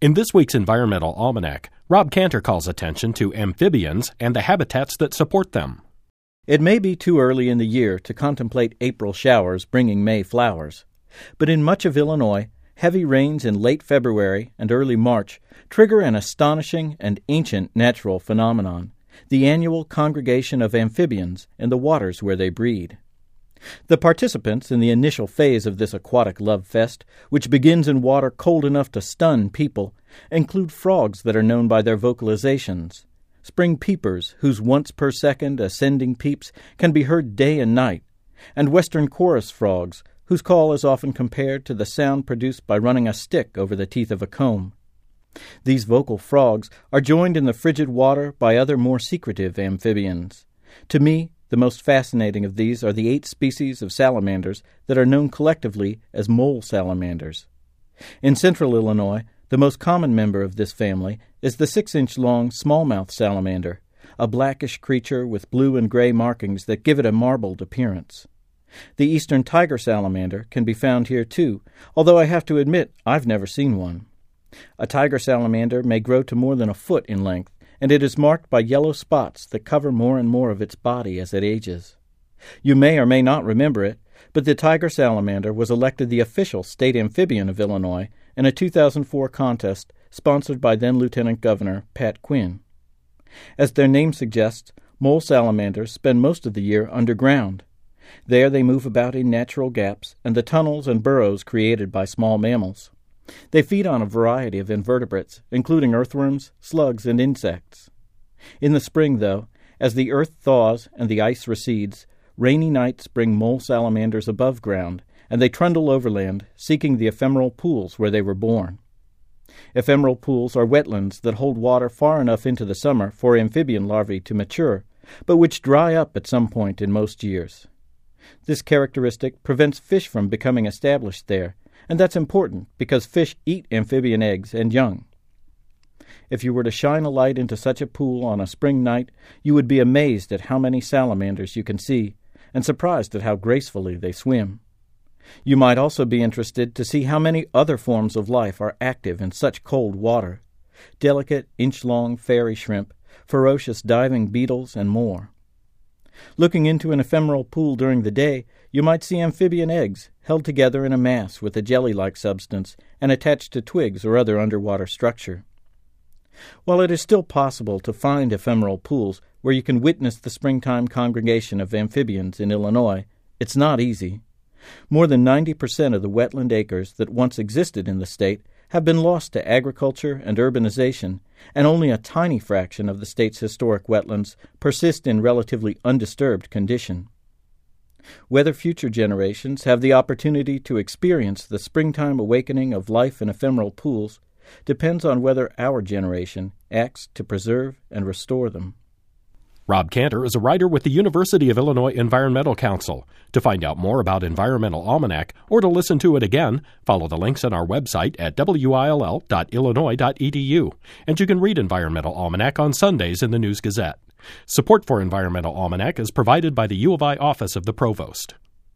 In this week's Environmental Almanac, Rob Cantor calls attention to amphibians and the habitats that support them. It may be too early in the year to contemplate April showers bringing May flowers, but in much of Illinois, heavy rains in late February and early March trigger an astonishing and ancient natural phenomenon, the annual congregation of amphibians in the waters where they breed. The participants in the initial phase of this aquatic love fest, which begins in water cold enough to stun people, include frogs that are known by their vocalizations, spring peepers whose once-per-second ascending peeps can be heard day and night, and western chorus frogs whose call is often compared to the sound produced by running a stick over the teeth of a comb. These vocal frogs are joined in the frigid water by other more secretive amphibians. To me, the most fascinating of these are the 8 species of salamanders that are known collectively as mole salamanders. In central Illinois, the most common member of this family is the 6-inch-long smallmouth salamander, a blackish creature with blue and gray markings that give it a marbled appearance. The eastern tiger salamander can be found here too, although I have to admit I've never seen one. A tiger salamander may grow to more than a foot in length, and it is marked by yellow spots that cover more and more of its body as it ages. You may or may not remember it, but the tiger salamander was elected the official state amphibian of Illinois in a 2004 contest sponsored by then-Lieutenant Governor Pat Quinn. As their name suggests, mole salamanders spend most of the year underground. There they move about in natural gaps and the tunnels and burrows created by small mammals. They feed on a variety of invertebrates, including earthworms, slugs, and insects. In the spring, though, as the earth thaws and the ice recedes, rainy nights bring mole salamanders above ground, and they trundle overland, seeking the ephemeral pools where they were born. Ephemeral pools are wetlands that hold water far enough into the summer for amphibian larvae to mature, but which dry up at some point in most years. This characteristic prevents fish from becoming established there, and that's important because fish eat amphibian eggs and young. If you were to shine a light into such a pool on a spring night, you would be amazed at how many salamanders you can see, and surprised at how gracefully they swim. You might also be interested to see how many other forms of life are active in such cold water: delicate, inch-long fairy shrimp, ferocious diving beetles, and more. Looking into an ephemeral pool during the day, you might see amphibian eggs held together in a mass with a jelly-like substance and attached to twigs or other underwater structure. While it is still possible to find ephemeral pools where you can witness the springtime congregation of amphibians in Illinois, it's not easy. More than 90% of the wetland acres that once existed in the state have been lost to agriculture and urbanization, and only a tiny fraction of the state's historic wetlands persist in relatively undisturbed condition. Whether future generations have the opportunity to experience the springtime awakening of life in ephemeral pools depends on whether our generation acts to preserve and restore them. Rob Cantor is a writer with the University of Illinois Environmental Council. To find out more about Environmental Almanac or to listen to it again, follow the links on our website at will.illinois.edu. And you can read Environmental Almanac on Sundays in the News Gazette. Support for Environmental Almanac is provided by the U of I Office of the Provost.